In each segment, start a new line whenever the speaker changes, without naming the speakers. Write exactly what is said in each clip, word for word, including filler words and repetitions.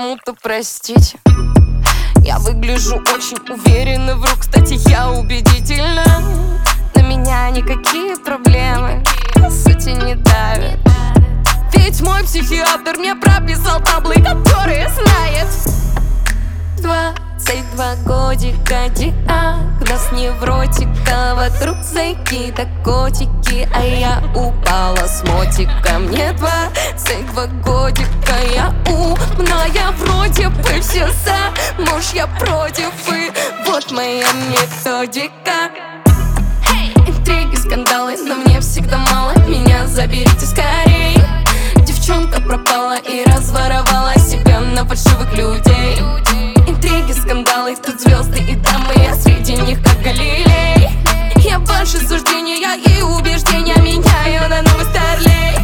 кому-то простить. Я выгляжу очень уверенно в рук, кстати, я убедительна. На меня никакие проблемы, по сути, не давят. Ведь мой психиатр мне прописал таблы, которые знает. Двадцать два годика, диагноз невротика. Вокруг зайки да котики, а я упала с мотика. Мне двадцать два годика, я умная вроде бы, все за муж, я против, и вот моя методика. Интриги, скандалы, но мне всегда мало. Меня заберите скорей. Девчонка пропала и разворовала себя на фальшивых людей. Интриги, скандалы, тут звезды и дамы, я среди них как Галилей. Я ваши суждения и убеждения меняю на новый старлей.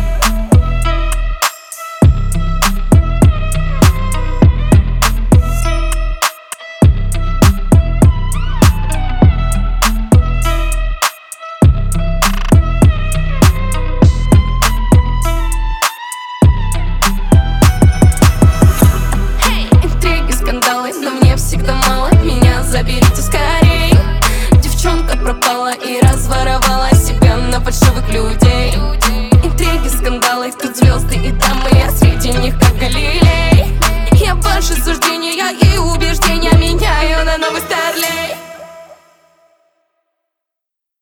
Но мне всегда мало, меня заберите скорей. Девчонка пропала и разворовала себя на фальшивых людей. Интриги, скандалы, тут звезды и дамы, я среди них как Галилей. Я ваши суждения и убеждения